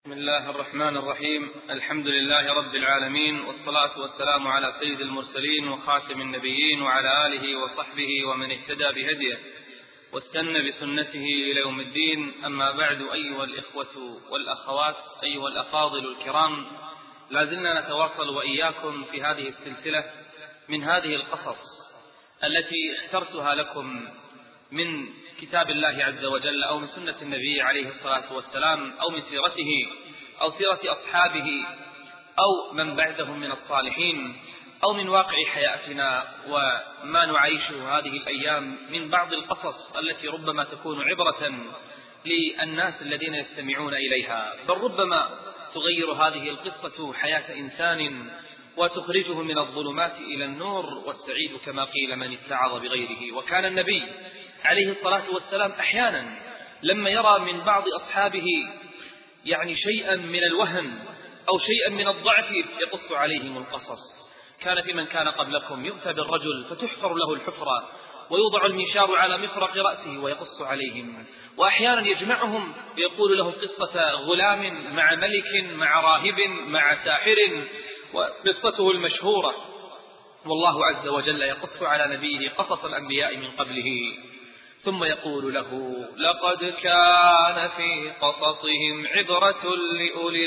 بسم الله الرحمن الرحيم. الحمد لله رب العالمين، والصلاة والسلام على سيد المرسلين وخاتم النبيين وعلى آله وصحبه ومن اهتدى بهديه واستنى بسنته إلى يوم الدين. أما بعد، أيها الإخوة والأخوات، أيها الأفاضل الكرام، لازلنا نتواصل وإياكم في هذه السلسلة من هذه القصص التي اخترتها لكم من كتاب الله عز وجل أو من سنة النبي عليه الصلاة والسلام أو من سيرته أو سيرة أصحابه أو من بعدهم من الصالحين أو من واقع حياتنا وما نعيشه هذه الأيام من بعض القصص التي ربما تكون عبرة للناس الذين يستمعون إليها، بل ربما تغير هذه القصة حياة إنسان وتخرجه من الظلمات إلى النور، والسعيد كما قيل من اتعظ بغيره. وكان النبي عليه الصلاة والسلام أحيانا لما يرى من بعض أصحابه شيئا من الوهن أو شيئا من الضعف يقص عليهم القصص. كان في من كان قبلكم يؤتى بالرجل فتحفر له الحفرة ويوضع المنشار على مفرق رأسه ويقص عليهم، وأحيانا يجمعهم يقول لهم قصة غلام مع ملك مع راهب مع ساحر، وقصته المشهورة. والله عز وجل يقص على نبيه قصص الأنبياء من قبله، ثم يقول له: لقد كان في قصصهم عبرة لأولي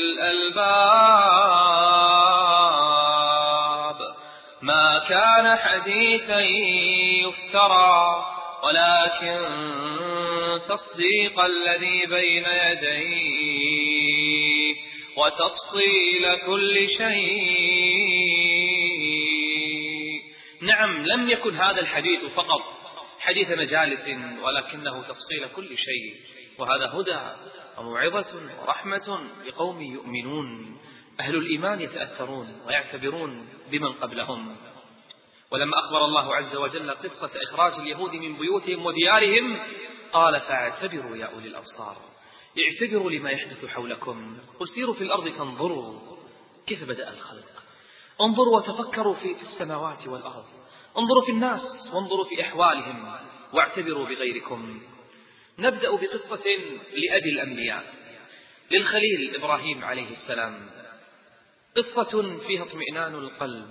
الألباب ما كان حديثا يفترى ولكن تصديق الذي بين يديه وتفصيل كل شيء. نعم، لم يكن هذا الحديث فقط حديث مجالس، ولكنه تفصيل كل شيء، وهذا هدى وموعظة ورحمة لقوم يؤمنون. أهل الإيمان يتأثرون ويعتبرون بمن قبلهم. ولما أخبر الله عز وجل قصة إخراج اليهود من بيوتهم وديارهم قال: فاعتبروا يا أولي الأبصار، اعتبروا لما يحدث حولكم، قل سيروا في الأرض فانظروا كيف بدأ الخلق، انظروا وتفكروا في السماوات والأرض، انظروا في الناس وانظروا في أحوالهم واعتبروا بغيركم. نبدأ بقصة لأبي الأنبياء، للخليل إبراهيم عليه السلام، قصة فيها اطمئنان القلب.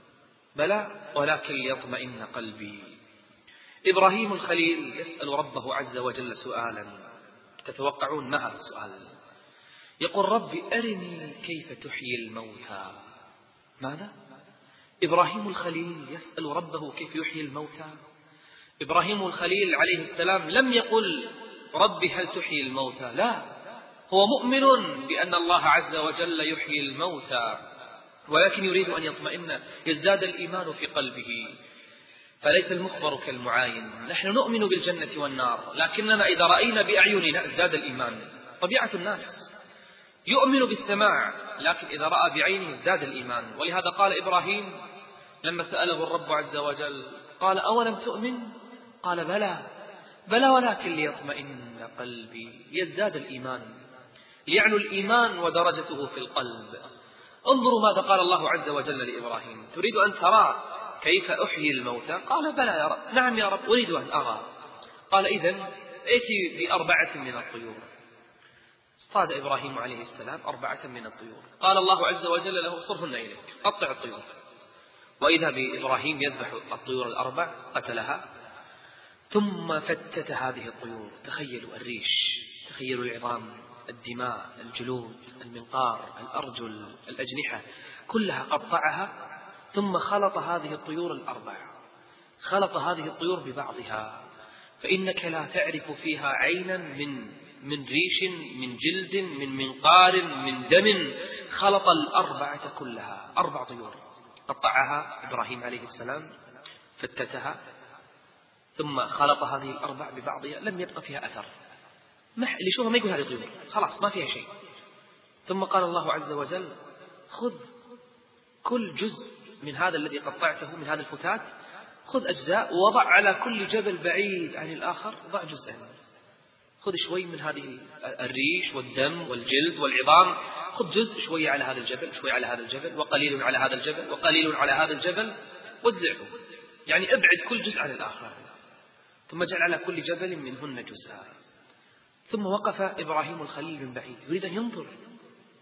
بلى ولكن ليطمئن قلبي. إبراهيم الخليل يسأل ربه عز وجل سؤالا، تتوقعون ما هذا السؤال؟ يقول: رب أرني كيف تحيي الموتى. ماذا؟ إبراهيم الخليل يسأل ربه كيف يحيي الموتى. إبراهيم الخليل عليه السلام لم يقل: رب هل تحيي الموتى؟ لا، هو مؤمن بأن الله عز وجل يحيي الموتى، ولكن يريد أن يطمئن، يزداد الإيمان في قلبه. فليس المخبر كالمعاين. نحن نؤمن بالجنة والنار، لكننا إذا رأينا بأعيننا ازداد الإيمان. طبيعة الناس يؤمن بالسماع، لكن إذا رأى بعينه ازداد الإيمان. ولهذا قال إبراهيم لما سأله الرب عز وجل قال: أولم تؤمن؟ قال: بلى ولكن ليطمئن قلبي، يزداد الإيمان، ليعلو الإيمان ودرجته في القلب. انظروا ماذا قال الله عز وجل لإبراهيم: تريد أن ترى كيف أحيي الموتى؟ قال: بلى يا رب. نعم يا رب، أريد أن أرى. قال: إذن ائتي ب4 من الطيور. اصطاد إبراهيم عليه السلام 4 من الطيور. قال الله عز وجل له: صرهن إليك، قطع الطيور. وإذا بإبراهيم يذبح الطيور 4، قتلها ثم فتت هذه الطيور. تخيلوا الريش، تخيلوا العظام، الدماء، الجلود، المنقار، الأرجل، الأجنحة، كلها قطعها، ثم خلط هذه الطيور 4، خلط هذه الطيور ببعضها، فإنك لا تعرف فيها عينا من ريش، من جلد، من منقار، من دم. خلط 4 كلها، 4 طيور قطعها إبراهيم عليه السلام، فتتها، ثم خلط هذه 4 ببعضها، لم يبقى فيها أثر. اللي يشوفها ما يقول هذه طيور، خلاص ما فيها شيء. ثم قال الله عز وجل: خذ كل جزء من هذا الذي قطعته، من هذا الفتات، خذ أجزاء ووضع على كل جبل بعيد عن الآخر، ضع جزءا. خذ شوي من هذه الريش والدم والجلد والعظام، خذ جزء شوية على هذا الجبل، شوية على هذا الجبل، وقليل على هذا الجبل، وقليل على هذا الجبل، وزعه، ابعد كل جزء عن الآخر، ثم اجعل على كل جبل منهن جزءا. ثم وقف إبراهيم الخليل من بعيد يريد أن ينظر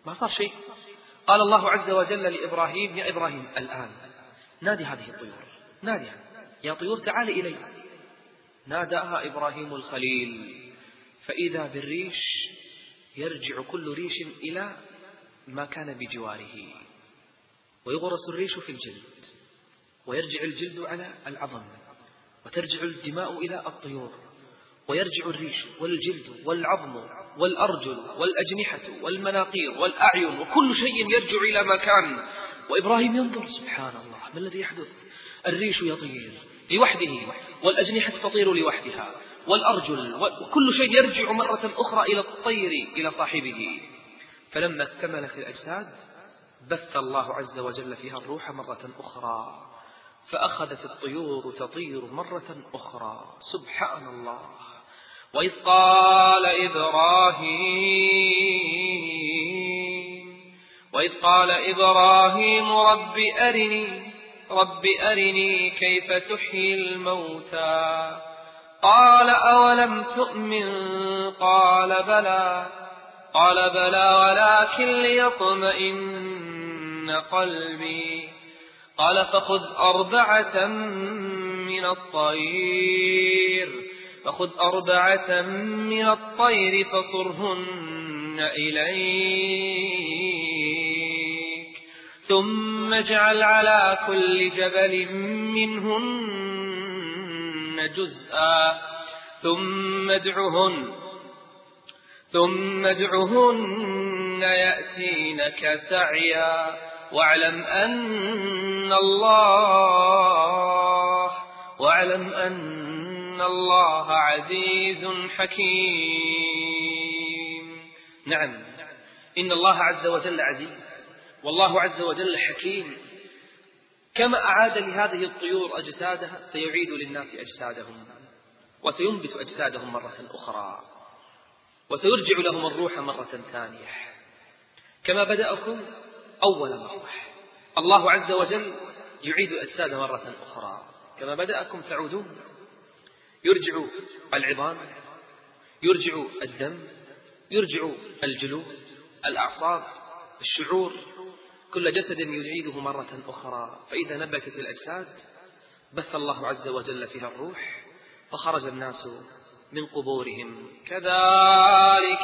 ما صار شيء. قال الله عز وجل لإبراهيم: يا إبراهيم الآن نادي هذه الطيور، ناديها يا طيور تعالي إلي. ناداها إبراهيم الخليل، فإذا بالريش يرجع كل ريش إلى ما كان بجواره، ويغرس الريش في الجلد، ويرجع الجلد على العظم، وترجع الدماء إلى الطيور، ويرجع الريش والجلد والعظم والأرجل والأجنحة والمناقير والأعين، وكل شيء يرجع إلى ما كان. وإبراهيم ينظر: سبحان الله، ما الذي يحدث؟ الريش يطير لوحده، والأجنحة تطير لوحدها، والأرجل، وكل شيء يرجع مرة أخرى إلى الطير إلى صاحبه. فلما اكتملت الأجساد بث الله عز وجل فيها الروح مرة أخرى، فأخذت الطيور تطير مرة أخرى. سبحان الله. وإذ قال إبراهيم رب أرني كيف تحيي الموتى. قال أولم تؤمن؟ قال بلى ولكن ليطمئن قلبي. قال فخذ أربعة من الطير فصرهن إليك، ثم اجعل على كل جبل منهن جزءا، ثم ادعهن يأتينك سعيا، واعلم أن الله عزيز حكيم. نعم، إن الله عز وجل عزيز، والله عز وجل حكيم. كما أعاد لهذه الطيور أجسادها سيعيد للناس أجسادهم، وسينبت أجسادهم مرة أخرى، وسيرجع لهم الروح مرة ثانية. كما بدأكم أول مرة، الله عز وجل يعيد الأجساد مرة أخرى. كما بدأكم تعودون، يرجع العظام، يرجع الدم، يرجع الجلود، الأعصاب، الشعور، كل جسد يعيده مرة أخرى. فإذا نبتت الأجساد بث الله عز وجل فيها الروح، فخرج الناس من قبورهم. كذلك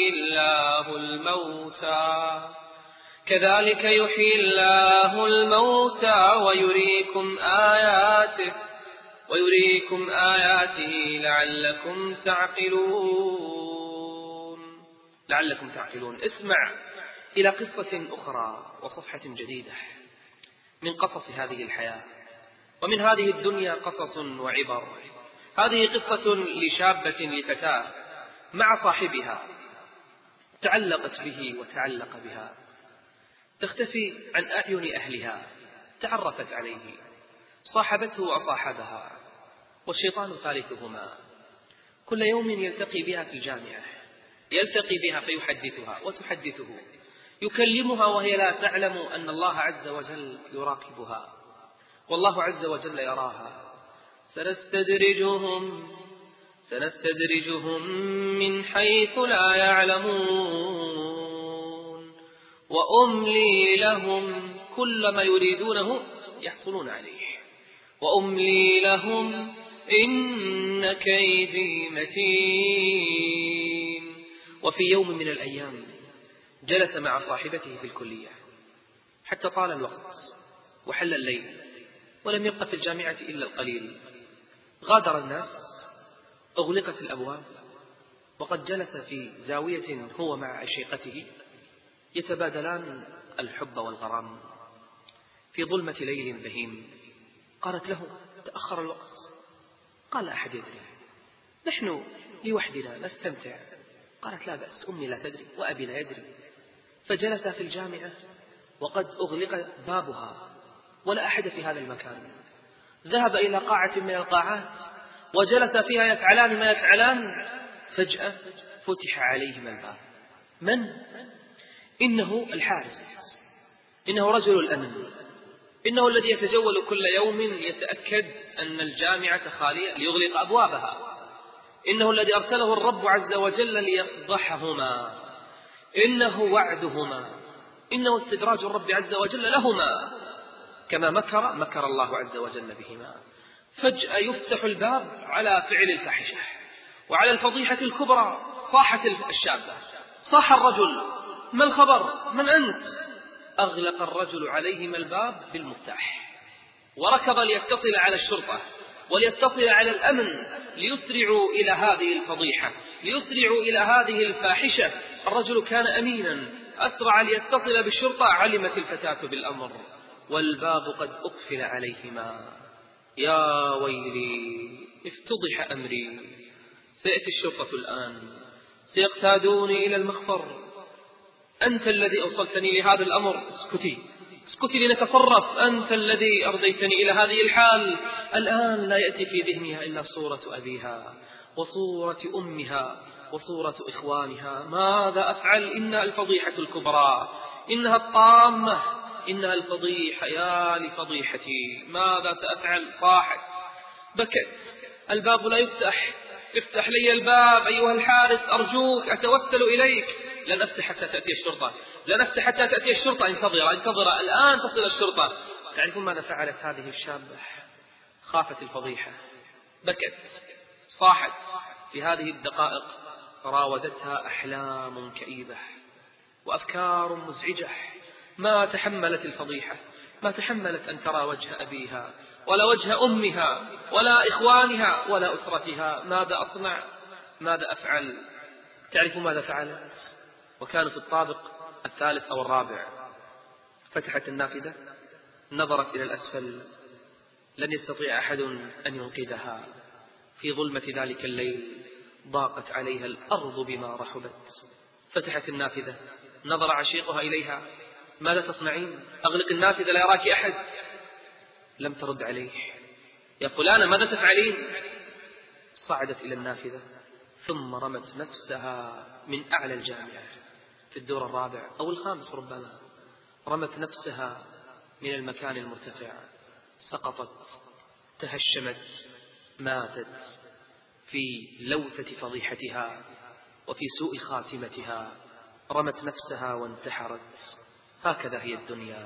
يحيي الله الموتى ويريكم آياته لعلكم تعقلون. اسمع إلى قصة أخرى وصفحة جديدة من قصص هذه الحياة ومن هذه الدنيا، قصص وعبر. هذه قصة لفتاة مع صاحبها، تعلقت به وتعلق بها، تختفي عن أعين أهلها، تعرفت عليه، صاحبته وصاحبها، والشيطان ثالثهما. كل يوم يلتقي بها في الجامعة، يلتقي بها فيحدثها وتحدثه، يكلمها وهي لا تعلم أن الله عز وجل يراقبها، والله عز وجل يراها. سنستدرجهم من حيث لا يعلمون وأملي لهم، كل ما يريدونه يحصلون عليه، وأملي لهم إن كيدي متين. وفي يوم من الأيام جلس مع صاحبته في الكلية حتى طال الوقت وحل الليل، ولم يبق في الجامعة إلا القليل. غادر الناس، أغلقت الأبواب، وقد جلس في زاوية هو مع عشيقته يتبادلان الحب والغرام في ظلمة ليل بهيم. قالت له: تأخر الوقت. قال: لا أحد يدري، نحن لوحدنا نستمتع. قالت: لا بأس، أمي لا تدري وأبي لا يدري. فجلس في الجامعة وقد أغلق بابها ولا أحد في هذا المكان. ذهب إلى قاعة من القاعات وجلس فيها يفعلان ما يفعلان. فجأة فتح عليهما الباب. من؟ إنه الحارس، إنه رجل الأمن، إنه الذي يتجول كل يوم يتأكد أن الجامعة خالية ليغلق أبوابها، إنه الذي أرسله الرب عز وجل ليفضحهما، إنه وعدهما، إنه استدراج الرب عز وجل لهما، كما مكر الله عز وجل بهما. فجأة يفتح الباب على فعل الفاحشة وعلى الفضيحة الكبرى. صاحت الشابة، صاح الرجل: ما الخبر؟ من أنت؟ أغلق الرجل عليهما الباب بالمفتاح وركض ليتصل على الشرطة وليتصل على الأمن ليسرعوا إلى هذه الفضيحة، ليسرعوا إلى هذه الفاحشة. الرجل كان أمينا، أسرع ليتصل بالشرطة. علمت الفتاة بالأمر والباب قد أقفل عليهما. يا ويلي، افتضح أمري، سيأتي الشرطة الآن، سيقتادوني إلى المخفر. أنت الذي أوصلتني لهذا الأمر، اسكتي لنتصرف. أنت الذي أرديتني إلى هذه الحال. الآن لا يأتي في ذهنها إلا صورة أبيها وصورة أمها وصورة إخوانها. ماذا أفعل؟ إنها الفضيحة الكبرى، إنها الطامة، إنها الفضيحة. يا لفضيحتي، ماذا سأفعل؟ صاحت، بكت، الباب لا يفتح. افتح لي الباب أيها الحارس، أرجوك، أتوسل إليك. لن أفتح حتى تأتي الشرطة، لن أفتح حتى تأتي الشرطة. انتظر، الآن تصل الشرطة. تعرفون ماذا فعلت هذه الشابة؟ خافت الفضيحة، بكت، صاحت. في هذه الدقائق راودتها أحلام كئيبة وأفكار مزعجة. ما تحملت الفضيحة، ما تحملت أن ترى وجه أبيها ولا وجه أمها ولا إخوانها ولا أسرتها. ماذا أصنع؟ ماذا أفعل؟ تعرفوا ماذا فعلت؟ وكانوا في الطابق الثالث أو الرابع. فتحت النافذة، نظرت إلى الأسفل، لن يستطيع أحد أن ينقذها. في ظلمة ذلك الليل ضاقت عليها الأرض بما رحبت. فتحت النافذة، نظر عشيقها إليها: ماذا تصنعين؟ أغلق النافذة لا يراك أحد. لم ترد عليه. يا فلانة ماذا تفعلين؟ صعدت إلى النافذة ثم رمت نفسها من أعلى الجامعة في الدور الرابع أو الخامس ربما. رمت نفسها من المكان المرتفع، سقطت، تهشمت، ماتت في لوثة فضيحتها وفي سوء خاتمتها. رمت نفسها وانتحرت. هكذا هي الدنيا.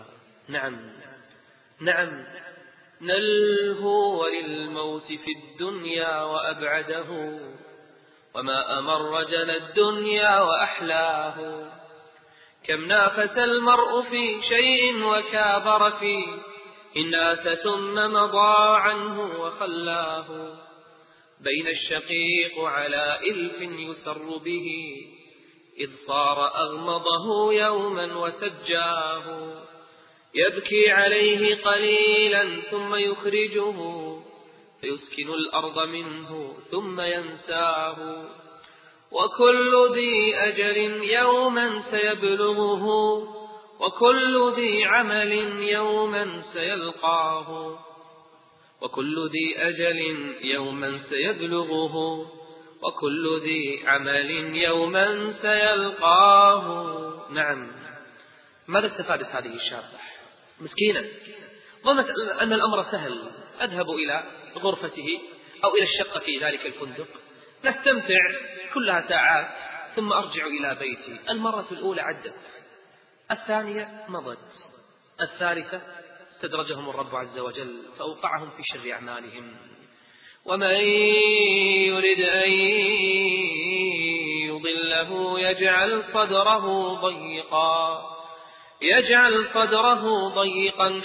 نعم، نلهو وللموت في الدنيا وأبعده، وما أمر جنى الدنيا وأحلاه. كم نافس المرء في شيء وكابر فيه، إن ناس ثم مضى عنه وخلاه. بين الشقيق على إلف يسر به، إذ صار أغمضه يوما وسجاه. يبكي عليه قليلا ثم يخرجه، فيسكن الأرض منه ثم ينساه. وكل ذي أجل يوما سيبلغه، وكل ذي عمل يوما سيلقاه. وكل ذي أجل يوما سيبلغه، وكل ذي عمل يوما سيلقاه. نعم، ماذا استفادت هذه الشابة؟ مسكينة، ظنت أن الأمر سهل. أذهب إلى غرفته أو إلى الشقة في ذلك الفندق، نستمتع كلها ساعات ثم أرجع إلى بيتي. المرة الأولى عدت، الثانية مضت، الثالثة استدرجهم الرب عز وجل فأوقعهم في شر أعمالهم. ومن يرد أن يضله يجعل صدره ضيقا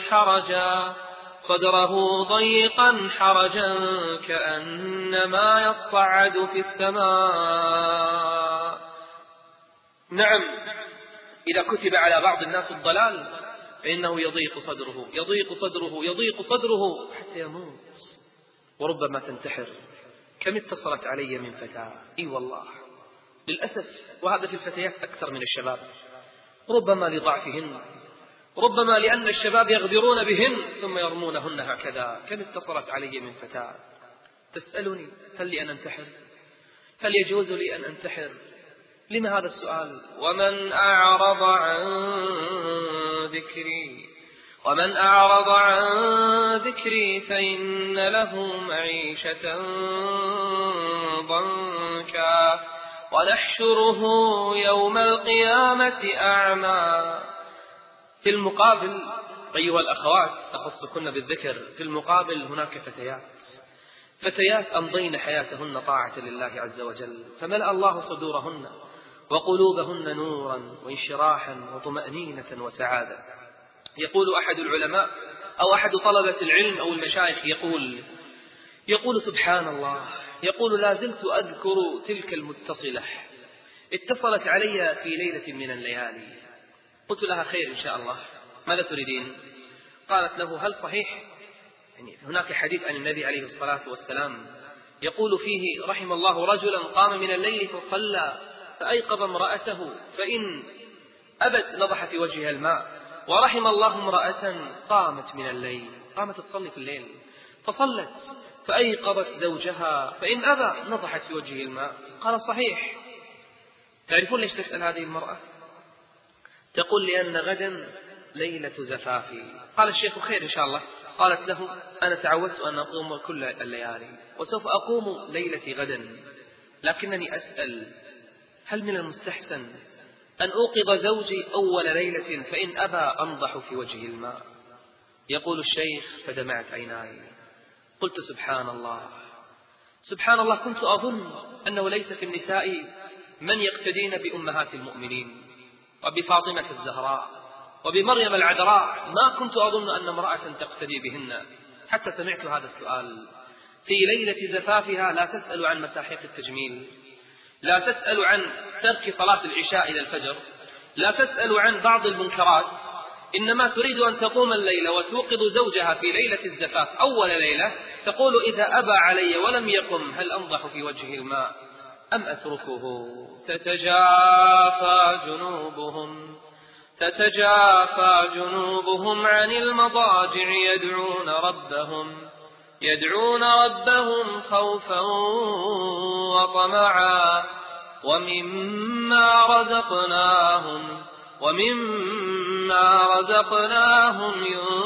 حرجا كأنما يصعد في السماء. نعم، إذا كتب على بعض الناس الضلال فإنه يضيق صدره حتى يموت، وربما تنتحر. كم اتصلت علي من فتاة، إي والله للأسف، وهذا في الفتيات أكثر من الشباب، ربما لضعفهن، ربما لأن الشباب يغدرون بهن ثم يرمونهن هكذا. كم اتصلت علي من فتاة تسألني: هل لي أن أنتحر؟ هل يجوز لي أن أنتحر؟ لما هذا السؤال؟ ومن أعرض عن ذكري فإن له معيشة ضنكا ونحشره يوم القيامة أعمى. في المقابل أيها الأخوات، أخصكن بالذكر، في المقابل هناك فتيات أمضين حياتهن طاعة لله عز وجل، فملأ الله صدورهن وقلوبهن نورا وانشراحا وطمأنينة وسعادة. يقول أحد العلماء أو أحد طلبة العلم أو المشايخ يقول سبحان الله، يقول لا زلت أذكر تلك المتصلة اتصلت علي في ليلة من الليالي، قلت لها خير إن شاء الله، ماذا تريدين؟ قالت له هل صحيح يعني هناك حديث عن النبي عليه الصلاة والسلام يقول فيه رحم الله رجلا قام من الليل فصلى فأيقظ امرأته فإن أبت نضح في وجهها الماء، ورحم الله امرأة قامت من الليل، قامت تصلي في الليل فصلت فأيقظت زوجها فإن أبى نضحت في وجهه الماء. قال صحيح. تعرفون ليش تسأل هذه المرأة؟ تقول لأن غدا ليلة زفافي. قال الشيخ خير إن شاء الله. قالت له أنا تعودت أن أقوم كل الليالي وسوف أقوم ليلتي غدا، لكنني أسأل هل من المستحسن أن أوقظ زوجي أول ليلة فإن أبى أنضح في وجهه الماء؟ يقول الشيخ فدمعت عيناي، قلت سبحان الله سبحان الله، كنت أظن أنه ليس في النساء من يقتدين بأمهات المؤمنين وبفاطمة الزهراء وبمريم العذراء، ما كنت أظن أن امرأة تقتدي بهن، حتى سمعت هذا السؤال في ليلة زفافها. لا تسأل عن مساحيق التجميل، لا تسأل عن ترك صلاة العشاء إلى الفجر، لا تسأل عن بعض المنكرات، إنما تريد أن تقوم الليلة وتوقظ زوجها في ليلة الزفاف أول ليلة، تقول إذا أبى علي ولم يقم هل أنضح في وجهه الماء أم أتركه؟ تتجافى جنوبهم عن المضاجع يدعون ربهم خوفا وطمعا ومما رزقناهم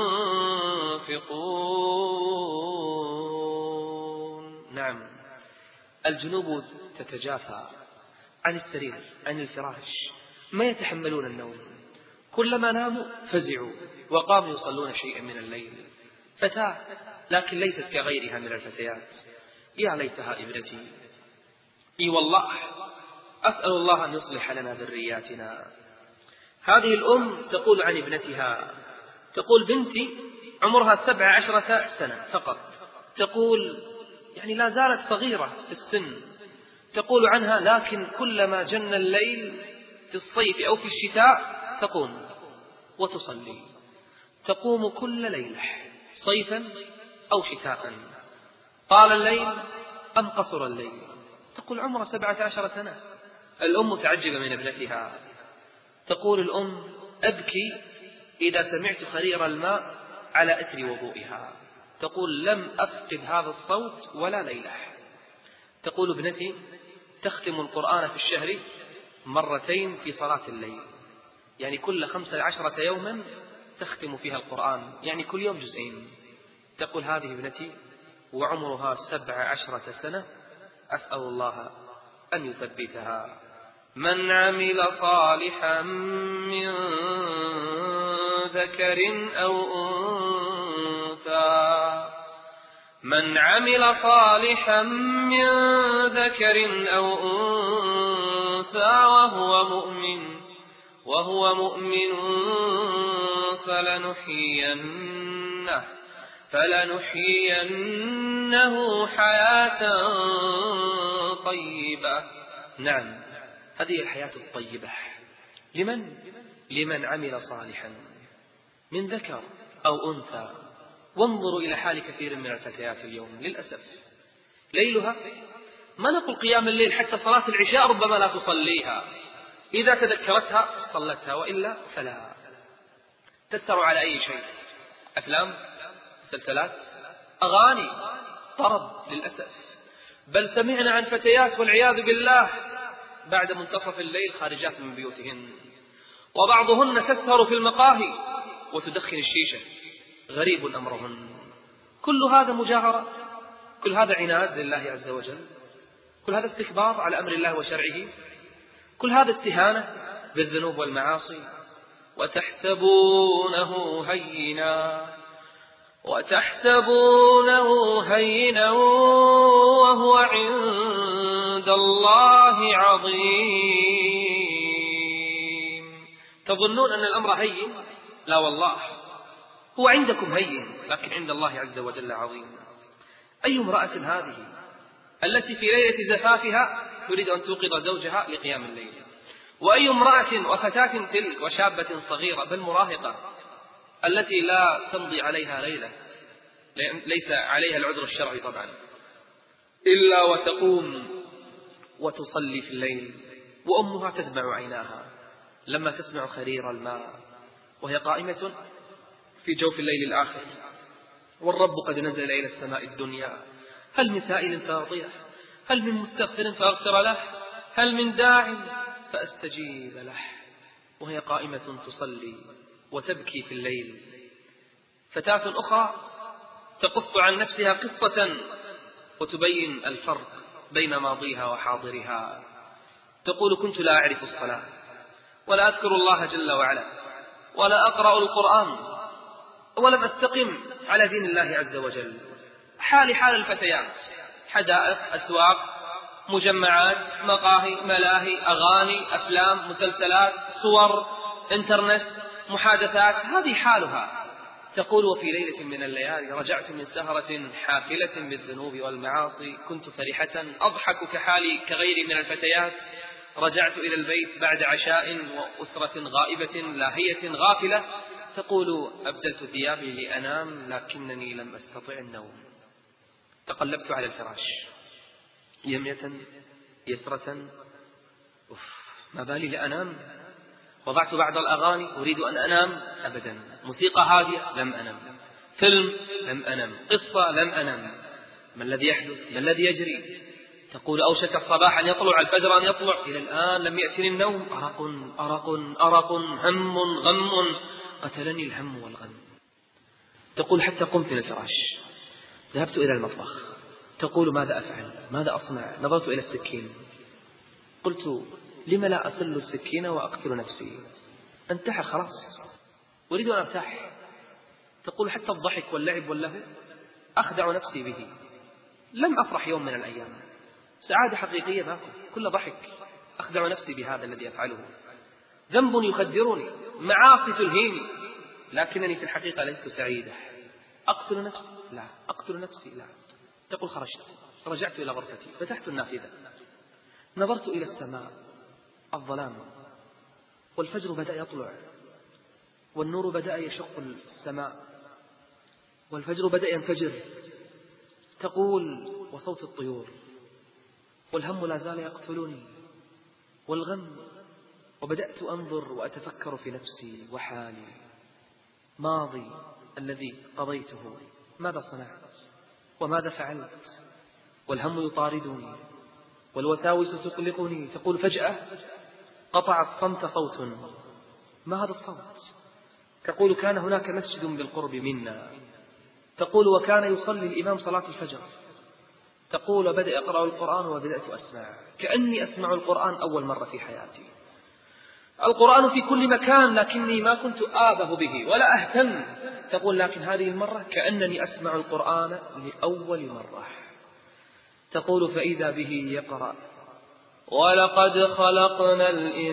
ينفقون. نعم، الجنوب تتجافى عن السرير عن الفراش، ما يتحملون النوم، كلما ناموا فزعوا وقاموا يصلون شيئا من الليل. فتاة لكن ليست كغيرها من الفتيات. يا ليتها ابنتي. اي والله أسأل الله أن يصلح لنا ذرياتنا. هذه الأم تقول عن ابنتها، تقول بنتي عمرها 17 سنة فقط، تقول يعني لا زالت صغيرة في السن، تقول عنها لكن كلما جن الليل في الصيف أو في الشتاء تقوم وتصلي، تقوم كل ليلة صيفا أو شتاء، طال الليل أم قصر الليل. تقول عمرها 17 سنة. الأم متعجبة من ابنتها، تقول الأم أبكي إذا سمعت خرير الماء على أثر وضوئها، تقول لم أفقد هذا الصوت ولا ليلة. تقول ابنتي تختم القرآن في الشهر 2 في صلاة الليل، يعني كل 15 يوما تختم فيها القرآن، يعني كل يوم جزئين. تقول هذه ابنتي وعمرها 17 سنة، أسأل الله أن يثبتها. من عمل صالحا من ذكر أو أنثى، من عمل صالحا من ذكر أو أنثى وهو مؤمن فلنحيينه حياة طيبة. نعم، هذه الحياة الطيبة لمن عمل صالحا من ذكر أو أنثى. وانظروا إلى حال كثير من الفتيات اليوم للأسف، ليلها ما نقول قيام الليل، حتى صلاة العشاء ربما لا تصليها، إذا تذكرتها صلتها وإلا فلا. تسهر على أي شيء، أفلام، مسلسلات، أغاني، طرب للأسف. بل سمعنا عن فتيات والعياذ بالله بعد منتصف الليل خارجات من بيوتهن، وبعضهن تسهر في المقاهي وتدخن الشيشة، غريب أمرهن. كل هذا مجاهرة، كل هذا عناد لله عز وجل. كل هذا استكبار على أمر الله وشرعه، كل هذا استهانة بالذنوب والمعاصي. وتحسبونه هينا وهو عند الله عظيم. تظنون أن الأمر هين؟ لا والله، هو عندكم هين، لكن عند الله عز وجل عظيم. أي امرأة هذه التي في ليلة زفافها تريد أن توقظ زوجها لقيام الليل؟ وأي امرأة وفتاة تلك وشابة صغيرة بل مراهقة التي لا تمضي عليها ليلة، ليس عليها العذر الشرعي طبعا، إلا وتقوم وتصلي في الليل، وأمها تدمع عيناها لما تسمع خرير الماء وهي قائمة في جوف الليل الآخر، والرب قد نزل إلى السماء الدنيا، هل من سائل فأعطيه، هل من مستغفر فأغفر له، هل من داع فأستجيب له، وهي قائمة تصلي وتبكي في الليل. فتاة أخرى تقص عن نفسها قصة وتبين الفرق بين ماضيها وحاضرها، تقول: كنت لا أعرف الصلاة ولا أذكر الله جل وعلا ولا أقرأ القرآن ولم أستقم على دين الله عز وجل. حالي حال الفتيات، حدائق، أسواق، مجمعات، مقاهي، ملاهي، أغاني، أفلام، مسلسلات، صور، إنترنت، محادثات، هذه حالها. تقول: وفي ليلة من الليالي رجعت من سهرة حافلة بالذنوب والمعاصي، كنت فرحة أضحك كحالي كغيري من الفتيات، رجعت إلى البيت بعد عشاء وأسرة غائبة لاهية غافلة. تقول: أبدلت ثيابي لأنام لكنني لم أستطع النوم، تقلبت على الفراش يمية يسرة، ما بالي لأنام، وضعت بعض الأغاني أريد أن أنام، أبدا، موسيقى هادية لم أنم، فيلم لم أنم، قصة لم أنم، ما الذي يحدث؟ ما الذي يجري؟ تقول: أوشك الصباح أن يطلع، الفجر أن يطلع، إلى الآن لم يأتني النوم، أرق هم غم، قتلني الهم والغم. تقول: حتى قمت من الفراش ذهبت إلى المطبخ. تقول: ماذا أفعل؟ ماذا أصنع؟ نظرت إلى السكين، قلت: لم لا أصل السكين وأقتل نفسي؟ انتحر خلاص، أريد أن أرتاح. تقول: حتى الضحك واللعب واللهو أخدع نفسي به، لم أفرح يوم من الأيام، سعادة حقيقية ماكو، كل ضحك، أخدع نفسي بهذا الذي أفعله، ذنب يخدرني، معاصي تلهيني، لكنني في الحقيقة لست سعيدة. أقتل نفسي؟ لا. أقتل نفسي؟ لا. تقول: خرجت، رجعت إلى غرفتي، فتحت النافذة، نظرت إلى السماء، الظلام، والفجر بدأ يطلع، والنور بدأ يشق السماء، والفجر بدأ ينفجر. تقول: وصوت الطيور، والهم لا زال يقتلني، والغم، وبدأت أنظر وأتفكر في نفسي وحالي، ماضي الذي قضيته، ماذا صنعت وماذا فعلت، والهم يطاردني والوساوس تقلقني. تقول: فجأة قطع الصمت صوت، ما هذا الصوت؟ تقول: كان هناك مسجد بالقرب منا. تقول: وكان يصلي الإمام صلاة الفجر. تقول: بدأ يقرأ القرآن وبدأت أسمع، كأني أسمع القرآن أول مرة في حياتي. القرآن في كل مكان لكني ما كنت آبه به ولا أهتم. تقول: لكن هذه المرة كأنني أسمع القرآن لأول مرة. تقول: فإذا به يقرأ: ولقد خلقنا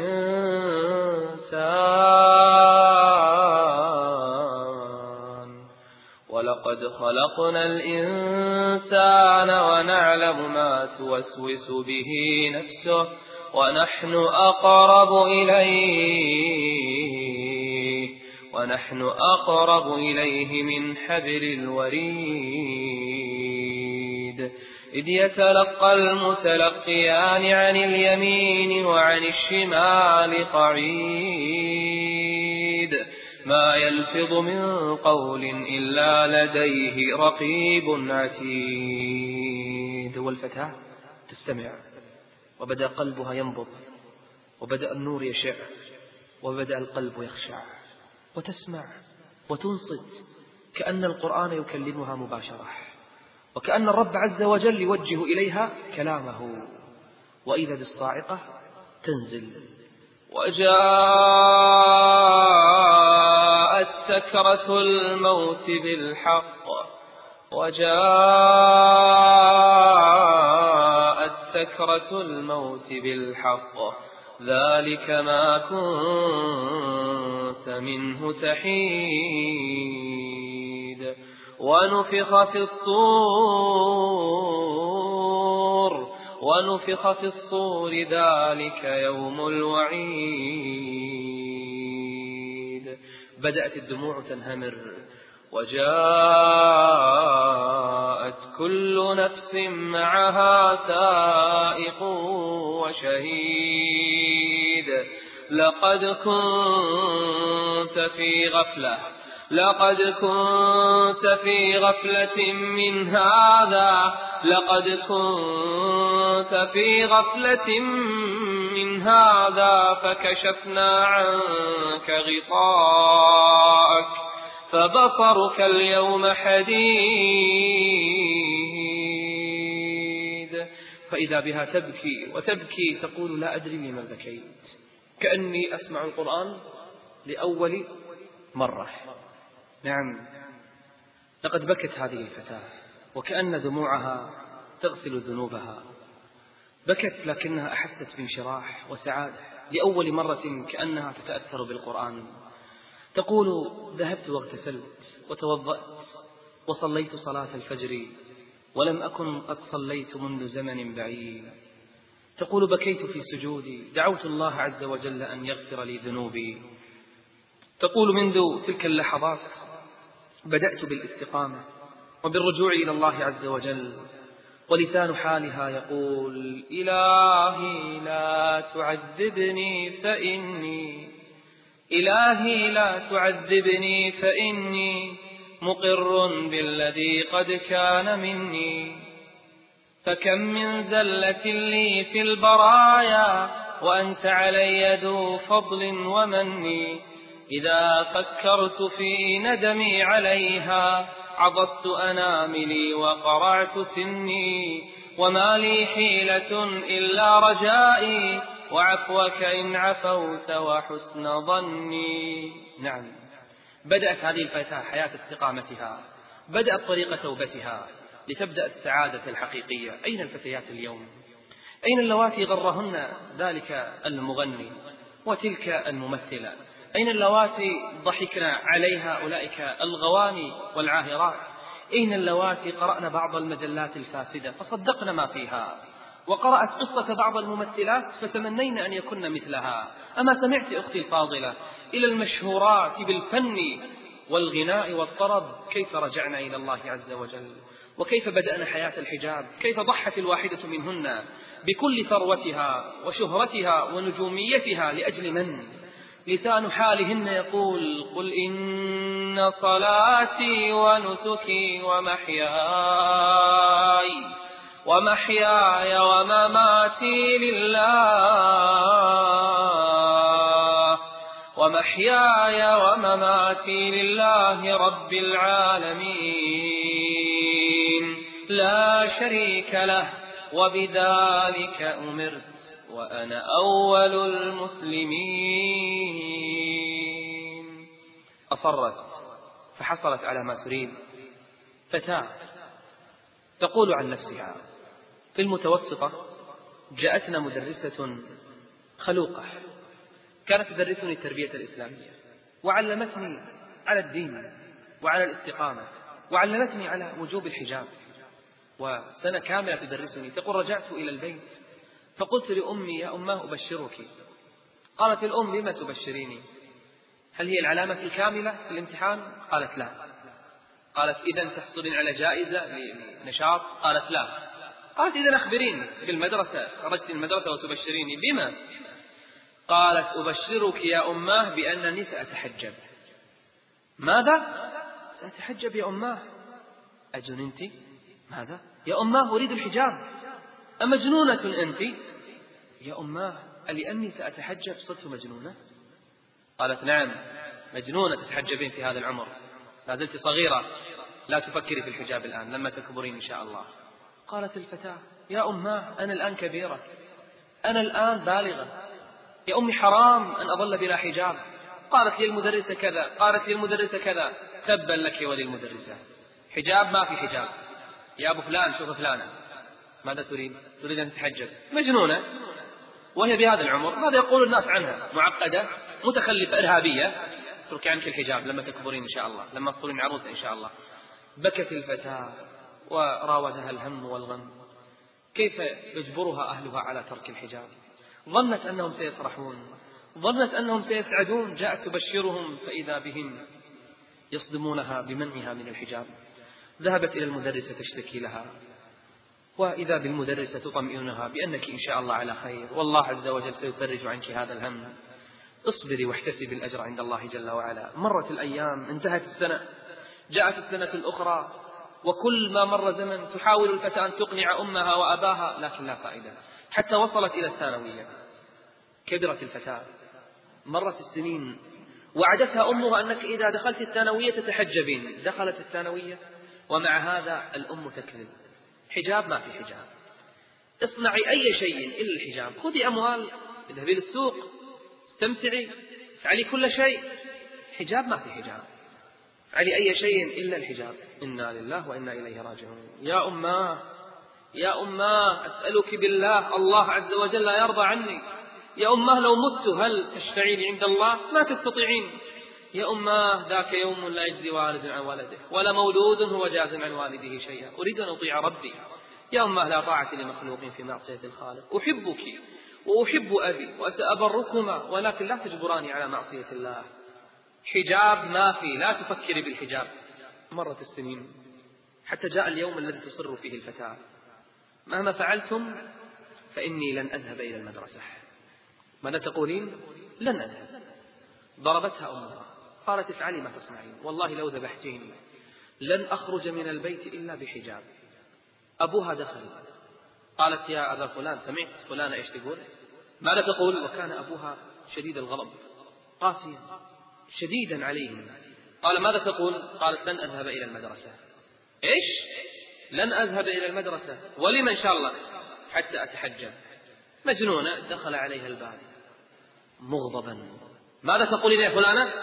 الإنسان ونعلم ما توسوس به نفسه ونحن أقرب إليه من حبل الوريد إذ يتلقى المتلقيان عن اليمين وعن الشمال قعيد ما يلفظ من قول إلا لديه رقيب عتيد. والفتاة تستمع، وبدأ قلبها ينبض، وبدأ النور يشع، وبدأ القلب يخشع، وتسمع وتنصت كأن القرآن يكلمها مباشرة، وكأن الرب عز وجل يوجه إليها كلامه. وإذا بالصاعقة تنزل. وجاءت سكرة الموت بالحق ذلك ما كنت منه تحيد. ونفخ في الصور ذلك يوم الوعيد. بدأت الدموع تنهمر، وجاءت كل نفس معها سائق وشهيد. لقد كنت في غفلة من هذا فكشفنا عنك غطاءك فبصرك اليوم حديد. فإذا بها تبكي تقول لا أدري لما بكيت، كأني أسمع القرآن لأول مرة. نعم، لقد بكت هذه الفتاة وكأن دموعها تغسل ذنوبها. بكت لكنها أحست بانشراح وسعادة لأول مرة، كأنها تتأثر بالقرآن. تقول ذهبت واغتسلت وتوضأت وصليت صلاة الفجر ولم أكن قد صليت منذ زمن بعيد. تقول بكيت في سجودي، دعوت الله عز وجل أن يغفر لي ذنوبي. تقول منذ تلك اللحظات بدأت بالاستقامة وبالرجوع إلى الله عز وجل، ولسان حالها يقول إلهي لا تعذبني فإني مقر بالذي قد كان مني. فكم من زلة لي في البرايا وأنت علي ذو فضل ومن. إذا فكرت في ندمي عليها عضدت أناملي وقرعت سني. وما لي حيلة إلا رجائي وعفوك إن عفوت وحسن ظني. نعم، بدأت هذه الفتاة حياة استقامتها، بدأت طريق توبتها لتبدأ السعادة الحقيقية. أين الفتيات اليوم؟ أين اللواتي غرهن ذلك المغني وتلك الممثلة؟ أين اللواتي ضحكن عليها أولئك الغواني والعاهرات؟ أين اللواتي قرأن بعض المجلات الفاسدة فصدقن ما فيها، وقرأت قصة بعض الممثلات فتمنين أن يكن مثلها؟ أما سمعت أختي الفاضلة إلى المشهورات بالفن والغناء والطرب كيف رجعنا إلى الله عز وجل، وكيف بدأنا حياة الحجاب، كيف ضحت الواحدة منهن بكل ثروتها وشهرتها ونجوميتها لأجل من؟ لسان حالهن يقول قل إن صلاتي ونسكي ومحياي ومماتي لله رب العالمين لا شريك له وبذلك أمرت وأنا أول المسلمين. أصرت فحصلت على ما تريد. فتاة تقول عن نفسها في المتوسطة جاءتنا مدرسة خلوقة، كانت تدرسني التربية الإسلامية وعلمتني على الدين وعلى الاستقامة وعلمتني على وجوب الحجاب، وسنة كاملة تدرسني. تقول رجعت إلى البيت فقلت لأمي يا أماه أبشرك. قالت الأم لما تبشريني؟ هل هي العلامة الكاملة في الامتحان؟ قالت لا. قالت إذن تحصلين على جائزة لنشاط؟ قالت لا. قالت إذن أخبريني في المدرسة، خرجت من المدرسة وتبشريني بما؟ قالت أبشرك يا أماه بأنني سأتحجب. ماذا؟ سأتحجب يا أماه؟ أجننت؟ ماذا؟ يا أماه أريد الحجاب. أمجنونة أنت؟ يا أماه ألأني سأتحجب صرت مجنونة؟ قالت نعم مجنونة تتحجبين في هذا العمر، لا زلت صغيرة، لا تفكري في الحجاب الآن، لما تكبرين إن شاء الله. قالت الفتاة يا أماه أنا الآن كبيرة، أنا الآن بالغة، يا أمي حرام أن أظل بلا حجاب. قالت لي المدرسة كذا، قالت لي المدرسة كذا. تبا لك وللمدرسة، حجاب ما في حجاب. يا أبو فلان شوف فلانة، ماذا تريد؟ تريد أن تتحجب؟ مجنونة وهي بهذا العمر. ماذا يقول الناس عنها؟ معقدة، متخلفة، إرهابية. اتركي عنك الحجاب لما تكبرين إن شاء الله، لما تصيرين عروسة إن شاء الله. بكت الفتاة وراودها الهم والغم. كيف يجبرها أهلها على ترك الحجاب؟ ظنت أنهم سيفرحون، ظنت أنهم سيسعدون. جاءت تبشرهم فإذا بهم يصدمونها بمنعها من الحجاب. ذهبت إلى المدرسة تشتكي لها، وإذا بالمدرسة تطمئنها بأنك إن شاء الله على خير، والله عز وجل سيفرج عنك هذا الهم. اصبري واحتسبي الأجر عند الله جل وعلا. مرت الأيام، انتهت السنة، جاءت السنة الأخرى، وكل ما مر زمن تحاول الفتاة أن تقنع أمها وأباها، لكن لا فائدة، حتى وصلت إلى الثانوية. كبرت الفتاة، مرت السنين، وعدتها أمها أنك إذا دخلت الثانوية تتحجبين. دخلت الثانوية، ومع هذا الأم تكذب. حجاب ما في حجاب، اصنعي أي شيء إلا الحجاب. خذي أموال، اذهبي للسوق، استمتعي، فعلي كل شيء. حجاب ما في حجاب، فعلي أي شيء إلا الحجاب. إنا لله وإنا إليه راجعون. يا أماه، يا أماه، أسألك بالله، الله عز وجل لا يرضى عني. يا أماه لو مت هل تشفعيني عند الله؟ ما تستطيعين. يا أماه ذاك يوم لا يجزي والد عن ولده، ولا مولود هو جاز عن والده شيئا. أريد أن أطيع ربي. يا أماه لا طاعة لمخلوق في معصية الخالق. أحبك وأحب أبي وسأبركما، ولكن لا تجبراني على معصية الله. حجاب ما في، لا تفكري بالحجاب. مرت السنين حتى جاء اليوم الذي تصر فيه الفتاة. مهما فعلتم فإني لن أذهب إلى المدرسة. ماذا تقولين؟ لن أذهب. ضربتها أمها، قالت افعلي ما تصنعين، والله لو ذبحتيني لن أخرج من البيت إلا بحجاب. أبوها دخل، قالت يا أبا فلان، سمعت فلانة إيش تقول؟ ماذا تقول؟ وكان أبوها شديد الغضب، قاسيا شديدا عليهم. قال ماذا تقول؟ قالت لن أذهب إلى المدرسة. إيش؟ لن أذهب إلى المدرسة؟ ولم إن شاء الله؟ حتى أتحجب. مجنونة. دخل عليها الباب مغضبا. ماذا تقولين يا فلانة؟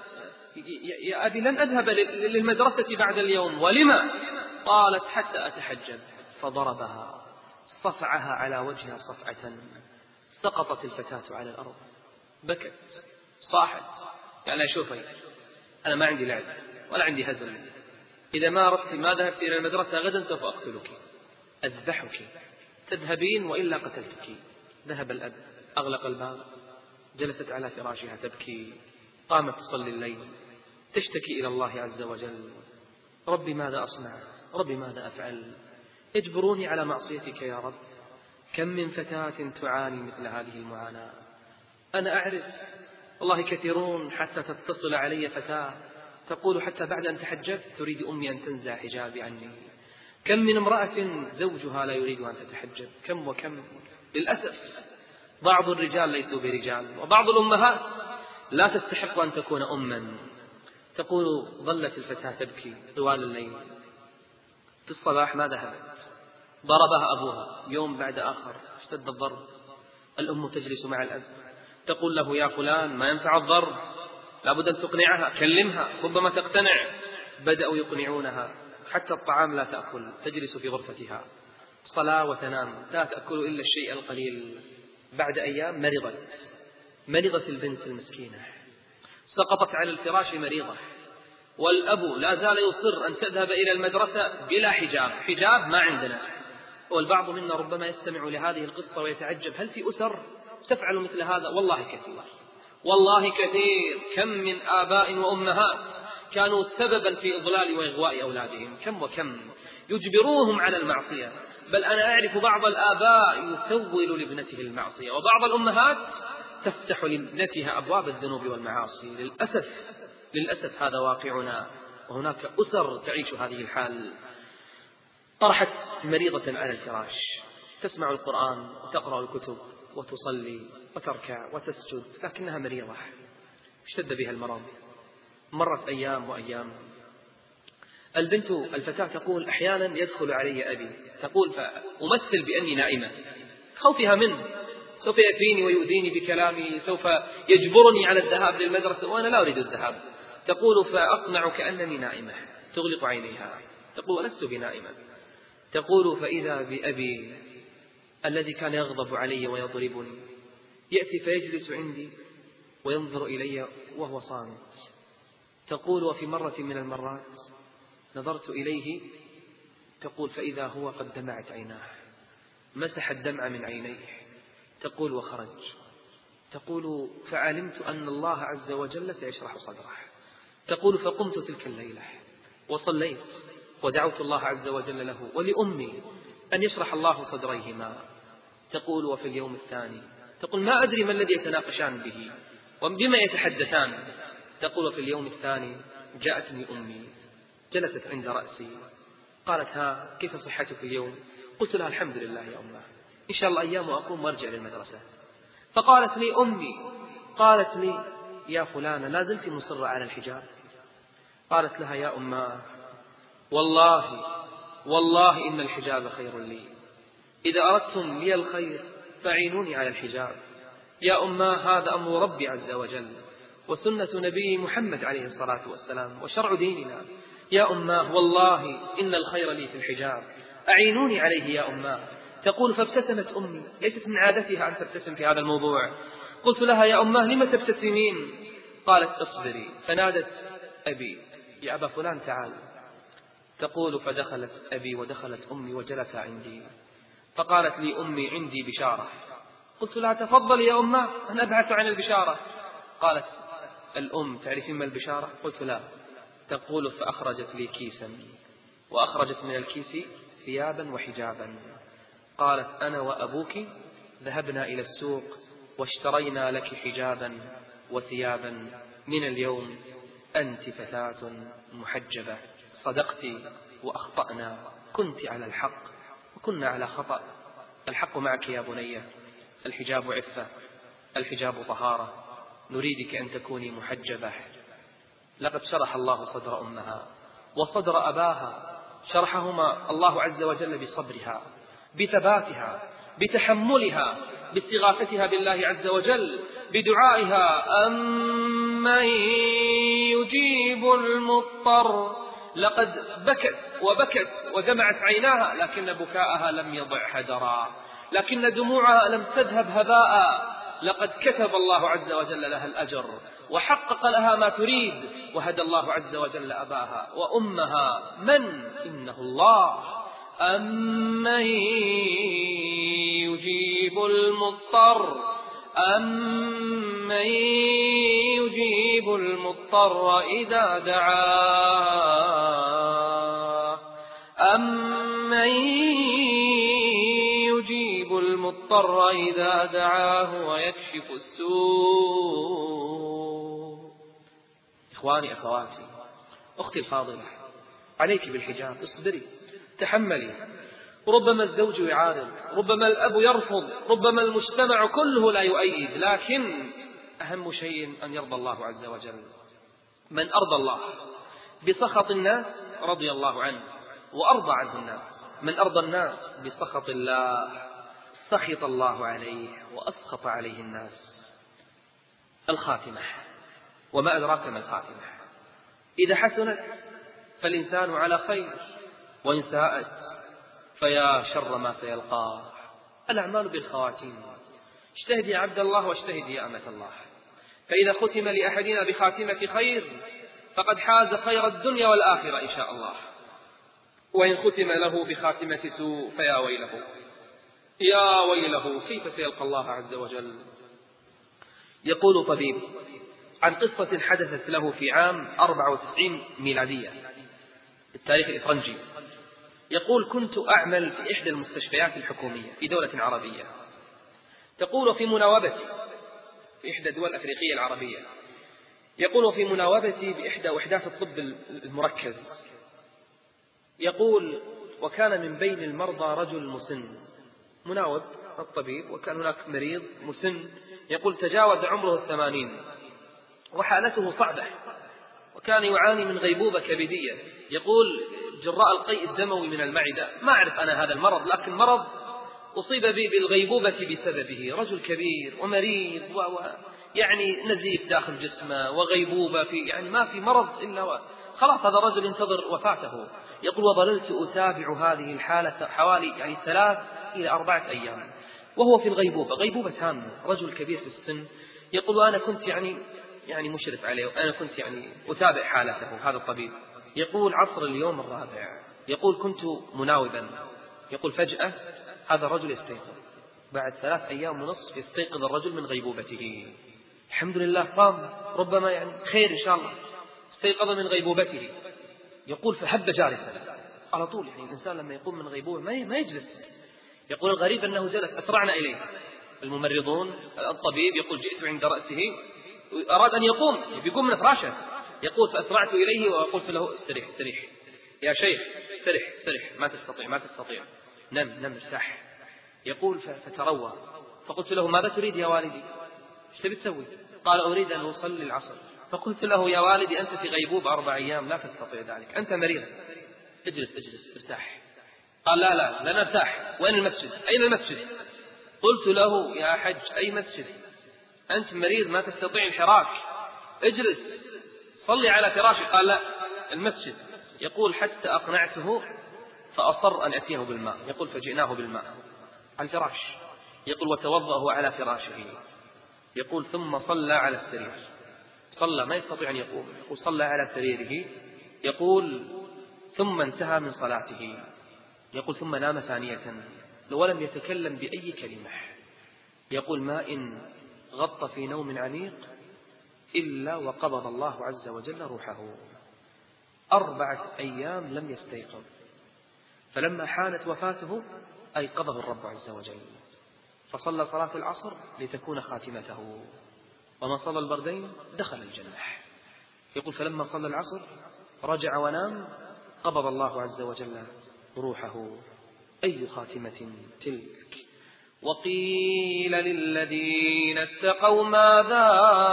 يا أبي لن أذهب للمدرسة بعد اليوم. ولما؟ قالت حتى أتحجب. فضربها، صفعها على وجهها صفعة، سقطت الفتاة على الأرض، بكت، صاحت. يعني شوفي، أنا ما عندي لعب ولا عندي هزل. إذا ما رحت، ما ذهبت إلى المدرسة غدا سوف أقتلك، أذبحك، تذهبين وإلا قتلتك. ذهب الأب، أغلق الباب، جلست على فراشها تبكي. قامت تصلي الليل، تشتكي إلى الله عز وجل: ربي ماذا أصنع؟ ربي ماذا أفعل؟ اجبروني على معصيتك يا رب. كم من فتاة تعاني مثل هذه المعاناة. أنا أعرف والله كثيرون، حتى تتصل علي فتاة تقول حتى بعد أن تحجبت تريد أمي أن تنزع حجابي عني. كم من امرأة زوجها لا يريد أن تتحجب، كم وكم. للأسف بعض الرجال ليسوا برجال، وبعض الأمهات لا تستحق أن تكون أما. تقول: ظلت الفتاة تبكي طوال الليل، في الصباح ما ذهبت، ضربها أبوها يوم بعد آخر، اشتد الضرب. الأم تجلس مع الأب تقول له: يا فلان ما ينفع الضرب، لابد أن تقنعها، كلمها، ربما تقتنع. بدأوا يقنعونها، حتى الطعام لا تأكل، تجلس في غرفتها، صلاة وتنام، لا تأكل إلا الشيء القليل. بعد أيام مرضت البنت المسكينة، سقطت على الفراش مريضة، والأب لا زال يصر أن تذهب إلى المدرسة بلا حجاب. حجاب ما عندنا. والبعض منا ربما يستمع لهذه القصة ويتعجب: هل في أسر تفعل مثل هذا؟ والله كثير، والله كثير. كم من آباء وأمهات كانوا سببا في إضلال وإغواء أولادهم، كم وكم يجبروهم على المعصية. بل أنا أعرف بعض الآباء يسول لابنته المعصية، وبعض الأمهات تفتح لابنتها أبواب الذنوب والمعاصي. للأسف هذا واقعنا، وهناك أسر تعيش هذه الحال. طرحت مريضة على الفراش، تسمع القرآن وتقرأ الكتب وتصلي وتركع وتسجد، لكنها مريضة، اشتد بها المرض. مرت أيام وأيام. الفتاة تقول: أحيانا يدخل علي أبي، تقول: فأمثل بأني نائمة خوفها منه، سوف يأتيني ويؤذيني بكلامي، سوف يجبرني على الذهاب للمدرسة وأنا لا أريد الذهاب. تقول فأصنع كأنني نائمة، تغلق عينيها، تقول ولست بنائمة. تقول فإذا بأبي الذي كان يغضب علي ويضربني يأتي فيجلس عندي وينظر إلي وهو صامت. تقول وفي مرة من المرات نظرت إليه، تقول فإذا هو قد دمعت عيناه، مسح الدمع من عينيه. تقول وخرج. تقول فعلمت أن الله عز وجل سيشرح صدره. تقول فقمت تلك الليلة وصليت ودعوت الله عز وجل له ولأمي أن يشرح الله صدريهما. تقول وفي اليوم الثاني تقول ما أدري ما الذي يتناقشان به وبما يتحدثان. تقول في اليوم الثاني جاءتني أمي جلست عند رأسي قالت ها كيف صحتك اليوم؟ قلت لها الحمد لله يا أمه، إن شاء الله أيام وأقوم وارجع للمدرسة. فقالت لي أمي، قالت لي يا فلانة لا زلت مصرة على الحجاب؟ قالت لها يا أمه والله إن الحجاب خير لي، إذا أردتم لي الخير فاعينوني على الحجاب. يا أمه هذا أمر ربي عز وجل وسنة نبي محمد عليه الصلاة والسلام وشرع ديننا. يا أمه والله إن الخير لي في الحجاب، أعينوني عليه يا أمه. تقول فابتسمت أمي، ليست من عادتها أن تبتسم في هذا الموضوع. قلت لها يا أمه لم تبتسمين؟ قالت اصبري. فنادت أبي يا أبا فلان تعال. تقول فدخلت أبي ودخلت أمي وجلس عندي، فقالت لي أمي عندي بشارة. قلت لها تفضل يا أمه أنا أبحث عن البشارة. قالت الأم تعرفين ما البشارة؟ قلت لا. تقول فأخرجت لي كيسا وأخرجت من الكيس ثيابا وحجابا. قالت أنا وأبوك ذهبنا إلى السوق واشترينا لك حجابا وثيابا، من اليوم أنت فتاة محجبة، صدقت وأخطأنا، كنت على الحق وكنا على خطأ، الحق معك يا بنية، الحجاب عفة، الحجاب طهارة، نريدك أن تكوني محجبة. لقد شرح الله صدر أمها وصدر أباها، شرحهما الله عز وجل بصبرها، بثباتها، بتحملها، باستغاثتها بالله عز وجل، بدعائها أمن يجيب المضطر. لقد بكت وبكت ودمعت عيناها، لكن بكاءها لم يضع حدرا، لكن دموعها لم تذهب هباء. لقد كتب الله عز وجل لها الأجر وحقق لها ما تريد، وهدى الله عز وجل أباها وأمها من إنه الله. أمن يجيب المضطر، أمن يجيب المضطر إذا دعاه، أمن يجيب المضطر إذا دعاه ويكشف السوء. إخواني أخواتي، أختي الفاضلة، عليك بالحجاب، اصبري، تحملي. ربما الزوج يعارض، ربما الأب يرفض، ربما المجتمع كله لا يؤيد، لكن أهم شيء أن يرضى الله عز وجل. من أرضى الله بسخط الناس رضي الله عنه وأرضى عنه الناس. من أرضى الناس بسخط الله سخط الله عليه وأسخط عليه الناس. الخاتمة، وما أدراك ما الخاتمة؟ إذا حسنت فالإنسان على خير، وإن ساءت فيا شر ما سيلقاه. الأعمال بالخواتيم، اجتهد يا عبد الله واجتهد يا أمة الله، فإذا ختم لأحدنا بخاتمة خير فقد حاز خير الدنيا والآخرة إن شاء الله، وإن ختم له بخاتمة سوء فيا ويله، يا ويله كيف سيلقى الله عز وجل. يقول طبيب عن قصة حدثت له في عام 94 ميلادية التاريخ الإفرنجي، يقول كنت أعمل في إحدى المستشفيات الحكومية في دولة عربية. تقول في مناوبتي في إحدى الدول الأفريقية العربية، يقول في مناوبتي بإحدى وحدات الطب المركز، يقول وكان من بين المرضى رجل مسن، مناوب الطبيب وكان هناك مريض مسن، يقول تجاوز عمره 80 وحالته صعبة، وكان يعاني من غيبوبة كبدية، يقول جراء القيء الدموي من المعدة. ما أعرف أنا هذا المرض، لكن مرض أصيب بالغيبوبة بسببه، رجل كبير ومريض يعني نزيف داخل جسمه وغيبوبة يعني ما في مرض إلا خلاص هذا الرجل ينتظر وفاته. يقول وظللت أتابع هذه الحالة حوالي يعني 3 إلى 4 أيام وهو في الغيبوبة، غيبوبة تامة، رجل كبير في السن. يقول وأنا كنت يعني مشرف عليه، وأنا كنت يعني أتابع حالته هذا الطبيب. يقول عصر اليوم الرابع، يقول كنت مناوبا، يقول فجأة هذا الرجل يستيقظ بعد 3 أيام ونصف، يستيقظ الرجل من غيبوبته. الحمد لله قام، ربما يعني خير إن شاء الله، استيقظ من غيبوبته. يقول فهب جالسا على طول، يعني الإنسان لما يقوم من غيبوبة ما يجلس. يقول الغريب أنه جلس، أسرعنا إليه الممرضون، الطبيب يقول جئت عند رأسه، أراد أن يقوم بيقوم من فراشه. يقول فأسرعت إليه وقلت له استريح يا شيخ، استريح ما تستطيع نم ارتاح. يقول فتروى، فقلت له ماذا تريد يا والدي؟ ايش تبي تسوي؟ قال أريد أن أصلي العصر. فقلت له يا والدي أنت في غيبوبة 4 أيام لا تستطيع ذلك، أنت مريض، اجلس ارتاح. قال لا لن ارتاح، وين المسجد؟ أين المسجد؟ قلت له يا حج أي مسجد؟ أنت مريض ما تستطيع الحراك، اجلس صلي على فراشك. قال لا المسجد. يقول حتى أقنعته فأصر أن أتيه بالماء. يقول فجئناه بالماء على الفراش. يقول وتوضأه على فراشه. يقول ثم صلى على السرير، صلى ما يستطيع أن يقوم، يقول صلى على سريره. يقول ثم انتهى من صلاته. يقول ثم نام ثانية ولم يتكلم بأي كلمة. يقول ما إن غط في نوم عميق إلا وقبض الله عز وجل روحه. 4 أيام لم يستيقظ، فلما حانت وفاته أيقظه الرب عز وجل، فصلى صلاة العصر لتكون خاتمته، ومن صلى البردين دخل الجنة. يقول فلما صلى العصر رجع ونام، قبض الله عز وجل روحه. أي خاتمة تلك! وقيل للذين اتقوا ماذا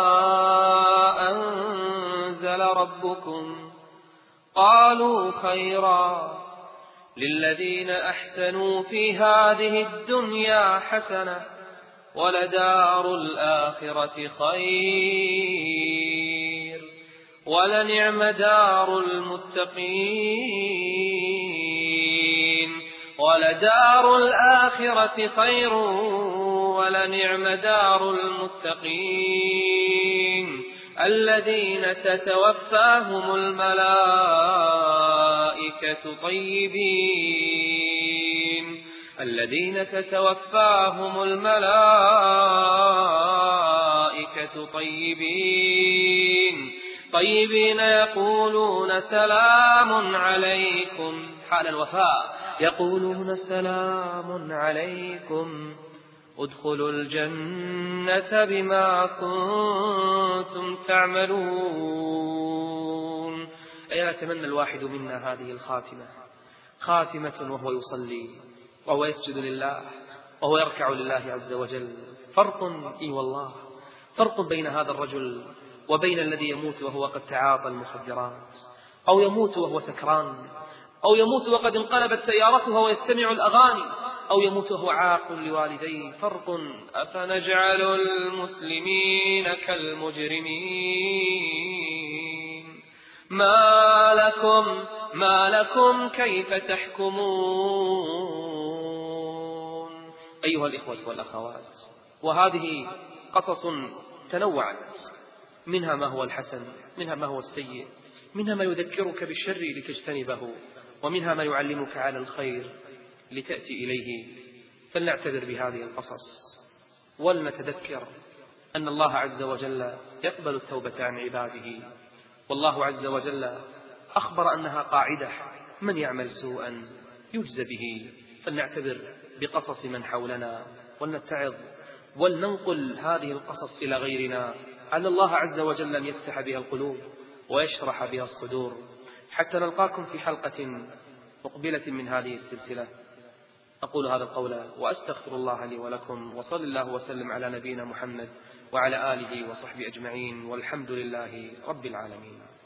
أنزل ربكم قالوا خيرا للذين أحسنوا في هذه الدنيا حسنة ولدار الآخرة خير ولنعم دار المتقين ولدار الآخرة خير ولنعم دار المتقين الذين تتوفاهم الملائكة طيبين طيبين يقولون سلام عليكم حال الوفاء، يقولون سلام عليكم ادخلوا الجنة بما كنتم تعملون. أيا يتمنى الواحد منا هذه الخاتمة، خاتمة وهو يصلي وهو يسجد لله وهو يركع لله عز وجل. فرق إي والله، فرق بين هذا الرجل وبين الذي يموت وهو قد تعاطى المخدرات، أو يموت وهو سكران، أو يموت وقد انقلبت سيارته ويستمع الأغاني، أو يموت وهو عاق لوالديه. فرق. أفنجعل المسلمين كالمجرمين ما لكم كيف تحكمون. أيها الإخوة والأخوات، وهذه قصص تنوعت، منها ما هو الحسن، منها ما هو السيء، منها ما يذكرك بالشر لتجتنبه، ومنها ما يعلمك على الخير لتأتي إليه. فلنعتبر بهذه القصص ولنتذكر أن الله عز وجل يقبل التوبة عن عباده، والله عز وجل أخبر أنها قاعدة: من يعمل سوءا يجزى به. فلنعتبر بقصص من حولنا ولنتعظ ولننقل هذه القصص إلى غيرنا، على الله عز وجل أن يفتح بها القلوب ويشرح بها الصدور، حتى نلقاكم في حلقة مقبلة من هذه السلسلة. أقول هذا القول وأستغفر الله لي ولكم، وصلى الله وسلم على نبينا محمد وعلى آله وصحبه أجمعين، والحمد لله رب العالمين.